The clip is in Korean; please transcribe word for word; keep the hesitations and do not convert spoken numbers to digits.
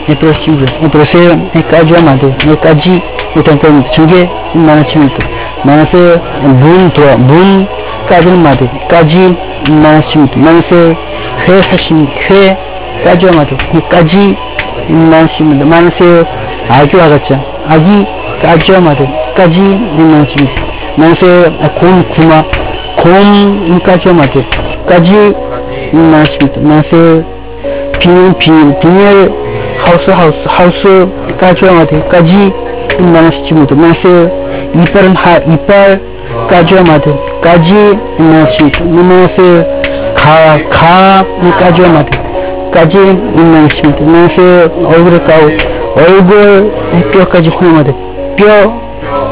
prosciutto, e prosciutto, e cacio amato, e caci, e tanto suge, manasciuto, manase, bunto, bun, cacio amato, caci, manasciuto, manase, he sashimi, he, cacio amato, e caci, manasciuto, manase, 아기 와갔자, 아기, 까지 amato, 까지, manasciuto, manase, 곰, 구마, 곰, 까지 amato, 까지, manasciuto, manase, 비닐, 비닐, 비닐, 하우스, 하우스, 하우스까지 와마데, 까지, 만나시치무도, 마세, 이빨은 하, 이빨까지 와마데, 까지, 만나시치무도, 마세, 가, 가까지 와마데, 까지, 만나시치무도, 마세, 얼굴을 까고, 얼굴, 뼈까지 호마데, 뼈,